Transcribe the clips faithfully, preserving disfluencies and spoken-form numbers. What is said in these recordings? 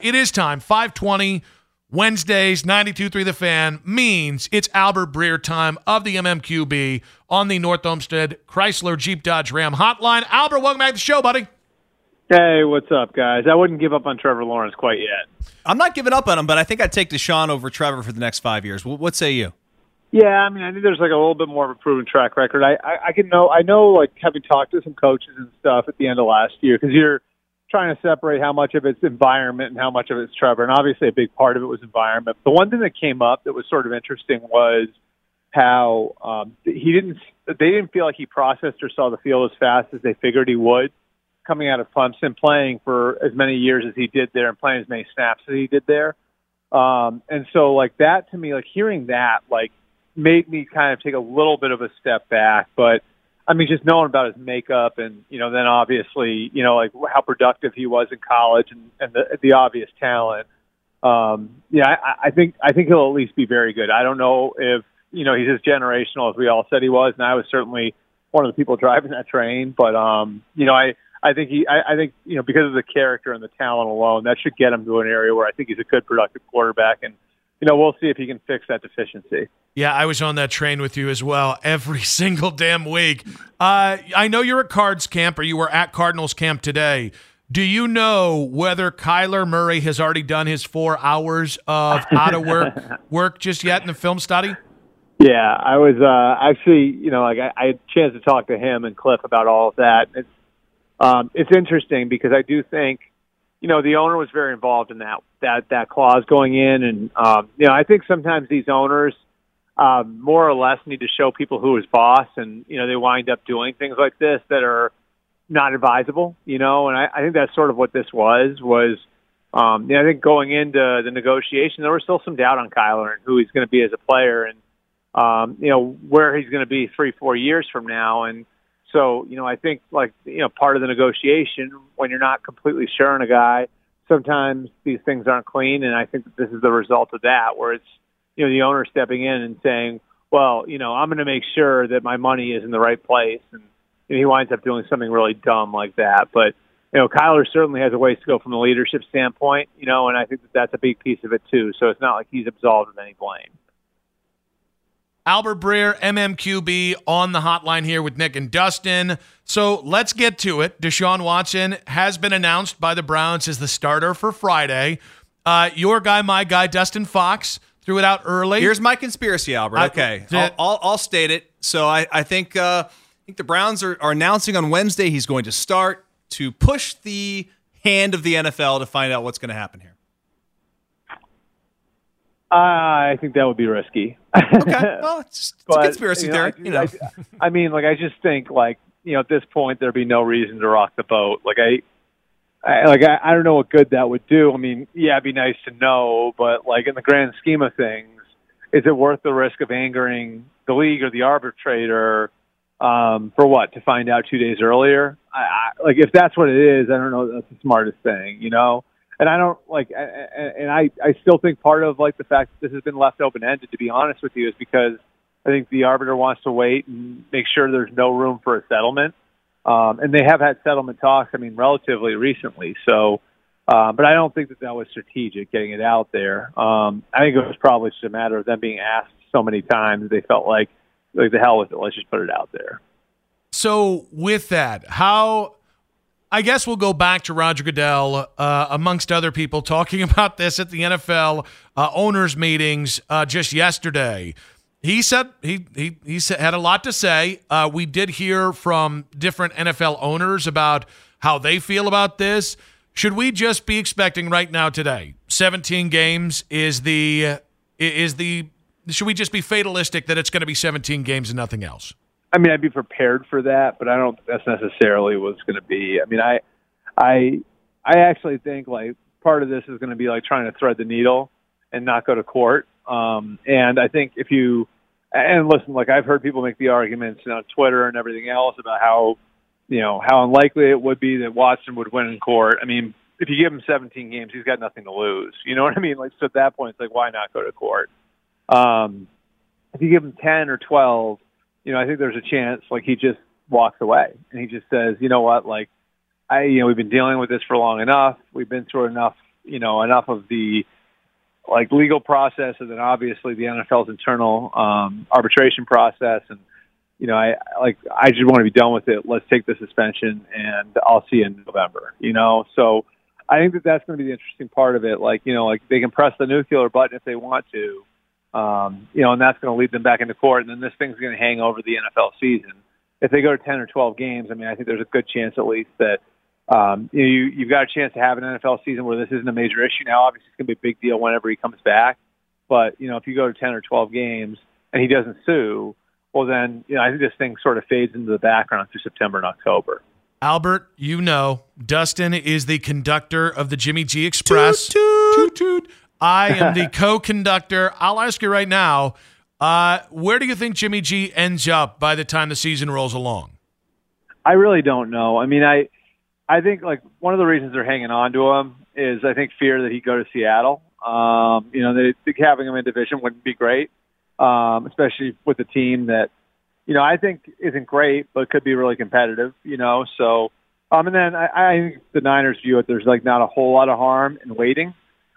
it is time. five twenty Wednesdays, ninety-two point three The Fan means it's Albert Breer time of the M M Q B on the North Olmsted Chrysler Jeep Dodge Ram hotline. Albert, welcome back to the show, buddy. Hey, what's up, guys? I wouldn't give up on Trevor Lawrence quite yet. I'm not giving up on him, but I think I'd take Deshaun over Trevor for the next five years. What say you? Yeah, I mean, I think there's like a little bit more of a proven track record. I, I, I can know, I know, like having talked to some coaches and stuff at the end of last year, because you're trying to separate how much of it's environment and how much of it's Trevor, and obviously a big part of it was environment. The one thing that came up that was sort of interesting was how um, he didn't, they didn't feel like he processed or saw the field as fast as they figured he would. Coming out of Clemson, playing for as many years as he did there and playing as many snaps as he did there. Um, and so, like, that to me, like, hearing that, like, made me kind of take a little bit of a step back. But, I mean, just knowing about his makeup and, you know, then obviously, you know, like, how productive he was in college and, and the, the obvious talent. Um, yeah, I, I think I think he'll at least be very good. I don't know if, you know, he's as generational as we all said he was, and I was certainly one of the people driving that train. But, um, you know, I – I think he. I, I think you know because of the character and the talent alone, that should get him to an area where I think he's a good, productive quarterback, and you know we'll see if he can fix that deficiency. Yeah, I was on that train with you as well every single damn week. Uh, I know you're at Cards camp, or you were at Cardinals camp today. Do you know whether Kyler Murray has already done his four hours of out of work work just yet in the film study? Yeah, I was uh, actually, you know, like I, I had a chance to talk to him and Cliff about all of that. It's Um, it's interesting because I do think, you know, the owner was very involved in that that that clause going in, and um, you know, I think sometimes these owners um, more or less need to show people who is boss, and you know, they wind up doing things like this that are not advisable, you know, and I, I think that's sort of what this was. Was um, you know, I think going into the negotiation, there was still some doubt on Kyler and who he's going to be as a player, and um, you know, where he's going to be three, four years from now, and so, you know, I think, like, you know, part of the negotiation, when you're not completely sure on a guy, sometimes these things aren't clean, and I think that this is the result of that, where it's, you know, the owner stepping in and saying, well, you know, I'm going to make sure that my money is in the right place, and you know, he winds up doing something really dumb like that. But, you know, Kyler certainly has a ways to go from a leadership standpoint, you know, and I think that that's a big piece of it, too. So it's not like he's absolved of any blame. Albert Breer, M M Q B, on the hotline here with Nick and Dustin. So let's get to it. Deshaun Watson has been announced by the Browns as the starter for Friday. Uh, your guy, my guy, Dustin Fox, threw it out early. Here's my conspiracy, Albert. Okay, I, I'll, I'll, I'll state it. So I, I think uh, I think the Browns are, are announcing on Wednesday he's going to start to push the hand of the N F L to find out what's going to happen here. I think that would be risky. Okay, well, it's, it's but, a conspiracy you know, theory. I, You know, I, I mean, like I just think, like you know, at this point, there'd be no reason to rock the boat. Like I, I like I, I don't know what good that would do. I mean, yeah, it'd be nice to know, but like in the grand scheme of things, is it worth the risk of angering the league or the arbitrator um, for what? To find out two days earlier? I, I, like if that's what it is, I don't know. That's the smartest thing, you know. And I don't like, and I, I still think part of like the fact that this has been left open ended, to be honest with you, is because I think the arbiter wants to wait and make sure there's no room for a settlement. Um, and they have had settlement talks, I mean, relatively recently. So, uh, but I don't think that that was strategic getting it out there. Um, I think it was probably just a matter of them being asked so many times they felt like, like the hell with it, let's just put it out there. So with that, how? I guess we'll go back to Roger Goodell, uh, amongst other people, talking about this at the N F L uh, owners' meetings uh, just yesterday. He said he he he said, had a lot to say. Uh, we did hear from different N F L owners about how they feel about this. Should we just be expecting right now today, seventeen games is the is the should we just be fatalistic that it's going to be seventeen games and nothing else? I mean, I'd be prepared for that, but I don't think that's necessarily what's going to be. I mean, I, I, I actually think like part of this is going to be like trying to thread the needle and not go to court. Um, and I think if you, and listen, like I've heard people make the arguments on Twitter and everything else about how, you know, how unlikely it would be that Watson would win in court. I mean, if you give him seventeen games, he's got nothing to lose. You know what I mean? Like, so at that point, it's like, why not go to court? Um, if you give him ten or twelve, you know, I think there's a chance, like, he just walks away and he just says, you know what, like, I, you know, we've been dealing with this for long enough. We've been through enough you know, enough of the like legal process, and then obviously the N F L's internal um, arbitration process. And, you know, I like, I just want to be done with it. Let's take the suspension and I'll see you in November, you know? So I think that that's going to be the interesting part of it. Like, you know, like they can press the nuclear button if they want to, um, you know, and that's going to lead them back into court. And then this thing's going to hang over the N F L season. If they go to ten or twelve games, I mean, I think there's a good chance at least that, Um, you know, you, you've got a chance to have an N F L season where this isn't a major issue. Now, obviously, it's going to be a big deal whenever he comes back. But, you know, if you go to ten or twelve games and he doesn't sue, well, then, you know, I think this thing sort of fades into the background through September and October. Albert, you know, Dustin is the conductor of the Jimmy G Express. Toot, toot. Toot, toot. I am the co-conductor. I'll ask you right now, uh, where do you think Jimmy G ends up by the time the season rolls along? I really don't know. I mean, I... I think like one of the reasons they're hanging on to him is I think fear that he'd go to Seattle. Um, you know, they think having him in division wouldn't be great, um, especially with a team that, you know, I think isn't great, but could be really competitive, you know. So, um, and then I, I think the Niners view it, there's like not a whole lot of harm in waiting.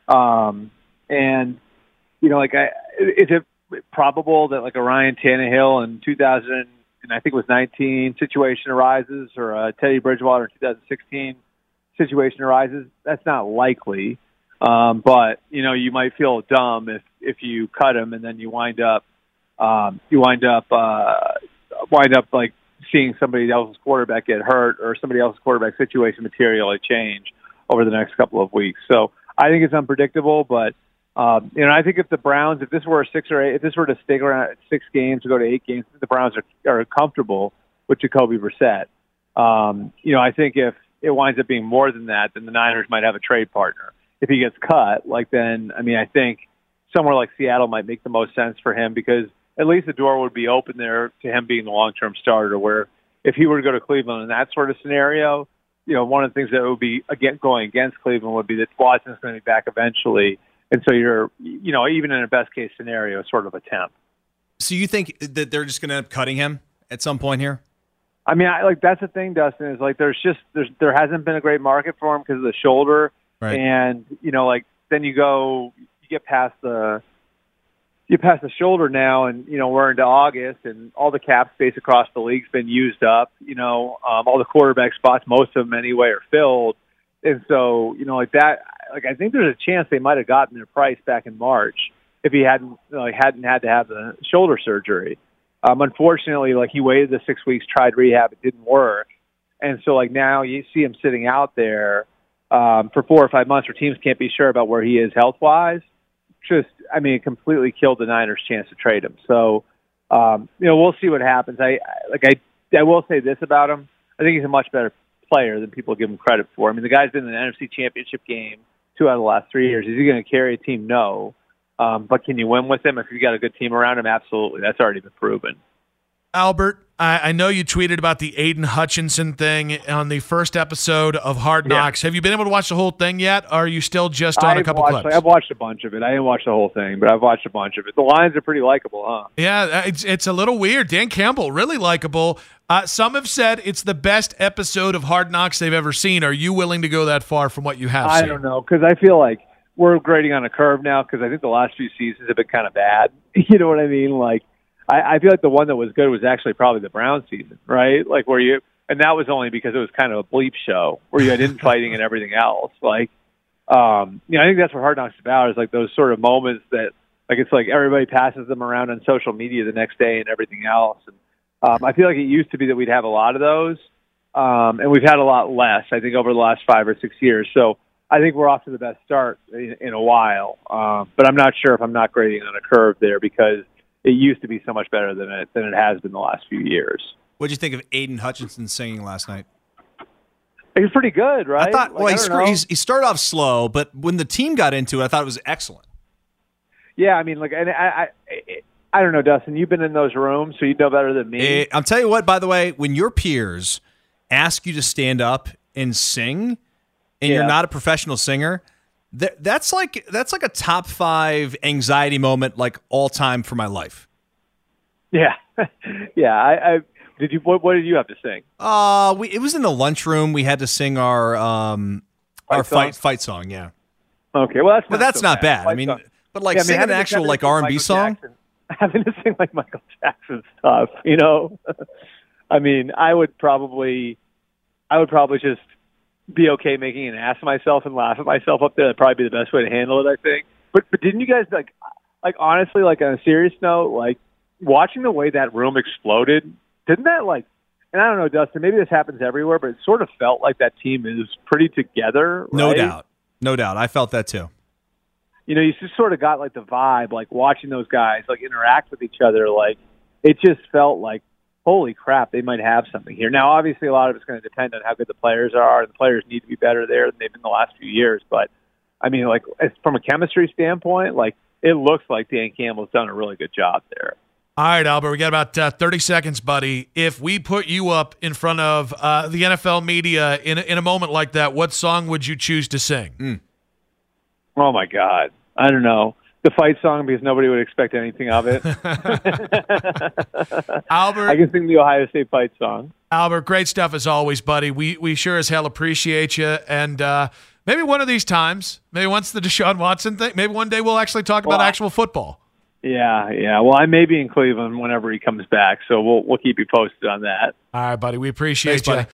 Um, and, you know, like, I, is it probable that like a Ryan Tannehill in two thousand and I think it was nineteen situation arises, or a Teddy Bridgewater in two thousand sixteen situation arises? That's not likely. Um, but, you know, you might feel dumb if, if you cut him and then you wind up, um, you wind up, uh, wind up like seeing somebody else's quarterback get hurt or somebody else's quarterback situation materially change over the next couple of weeks. So I think it's unpredictable, but, Um, you know, I think if the Browns, if this were a six or eight, if this were to stick around at six games to go to eight games, the Browns are, are comfortable with Jacoby Brissett. Um, you know, I think if it winds up being more than that, then the Niners might have a trade partner. If he gets cut, like then, I mean, I think somewhere like Seattle might make the most sense for him because at least the door would be open there to him being the long-term starter. Where if he were to go to Cleveland in that sort of scenario, you know, one of the things that would be again going against Cleveland would be that Watson's going to be back eventually. And so you're, you know, even in a best case scenario, sort of a temp. So you think that they're just going to end up cutting him at some point here? I mean, I, like that's the thing, Dustin, is like there's just there's there hasn't been a great market for him because of the shoulder, right. And you know, like then you go you get past the you get past the shoulder now, and you know we're into August, and all the cap space across the league's been used up. You know, um, all the quarterback spots, most of them anyway, are filled, and so you know, like that. Like I think there's a chance they might have gotten their price back in March if he hadn't you know, hadn't had to have the shoulder surgery. Um, unfortunately, like he waited the six weeks, tried rehab, it didn't work, and so like now you see him sitting out there um, for four or five months, where teams can't be sure about where he is health wise. Just, I mean, it completely killed the Niners' chance to trade him. So, um, you know, we'll see what happens. I like I I will say this about him: I think he's a much better player than people give him credit for. I mean, the guy's been in the N F C Championship game two out of the last three years. Is he going to carry a team? No. Um, but can you win with him if you've got a good team around him? Absolutely. That's already been proven. Albert, I, I know you tweeted about the Aiden Hutchinson thing on the first episode of Hard Knocks. Yeah. Have you been able to watch the whole thing yet, or are you still just on I've a couple watched, clips? I've watched a bunch of it. I didn't watch the whole thing, but I've watched a bunch of it. The lines are pretty likable, huh? Yeah, it's it's a little weird. Dan Campbell, really likable. Uh, some have said it's the best episode of Hard Knocks they've ever seen. Are you willing to go that far from what you have I seen? I don't know, because I feel like we're grading on a curve now, because I think the last few seasons have been kind of bad. You know what I mean? Like, I, I feel like the one that was good was actually probably the Brown season, right? Like where you, and that was only because it was kind of a bleep show where you had infighting and everything else. Like, um, you know, I think that's what Hard Knocks is about, is like those sort of moments that, like, it's like everybody passes them around on social media the next day and everything else. And um, I feel like it used to be that we'd have a lot of those, um, and we've had a lot less, I think, over the last five or six years. So I think we're off to the best start in, in a while. Um, but I'm not sure if I'm not grading on a curve there, because it used to be so much better than it than it has been the last few years. What did you think of Aiden Hutchinson singing last night? He was pretty good, right? I thought, like, well, I he, sc- he's, he started off slow, but when the team got into it, I thought it was excellent. Yeah, I mean, like, and I, I, I don't know, Dustin. You've been in those rooms, so you know better than me. I'll tell you what. By the way, when your peers ask you to stand up and sing, and yeah. you're not a professional singer, that that's like that's like a top five anxiety moment, like all time for my life. Yeah, yeah. I, I did you. What, what did you have to sing? Uh, we it was in the lunchroom. We had to sing our um fight our song? fight fight song. Yeah. Okay, well, that's but not that's so not bad. bad. I mean, Song. but like yeah, I mean, sing an actual like R and B song. Jackson, having to sing like Michael Jackson stuff, you know. I mean, I would probably, I would probably just be okay making an ass of myself and laugh at myself up there. That'd probably be the best way to handle it, I think. But but didn't you guys like, like honestly, like on a serious note, like watching the way that room exploded, didn't that like? And I don't know, Dustin, maybe this happens everywhere, but it sort of felt like that team is pretty together. Right? No doubt. No doubt. I felt that too. You know, you just sort of got like the vibe, like watching those guys like interact with each other. Like it just felt like, holy crap, they might have something here. Now, obviously, a lot of it's going to depend on how good the players are, and the players need to be better there than they've been the last few years. But I mean, like as, from a chemistry standpoint, like it looks like Dan Campbell's done a really good job there. All right, Albert, we got about uh, thirty seconds, buddy. If we put you up in front of uh, the N F L media in a, in a moment like that, what song would you choose to sing? Mm. Oh, my God. I don't know. The fight song, because nobody would expect anything of it. Albert. I can sing the Ohio State fight song. Albert, great stuff as always, buddy. We we sure as hell appreciate you. And uh, maybe one of these times, maybe once the Deshaun Watson thing, maybe one day we'll actually talk well, about actual football. Yeah, yeah. Well, I may be in Cleveland whenever he comes back, so we'll we'll keep you posted on that. All right, buddy. We appreciate Thanks, you. buddy.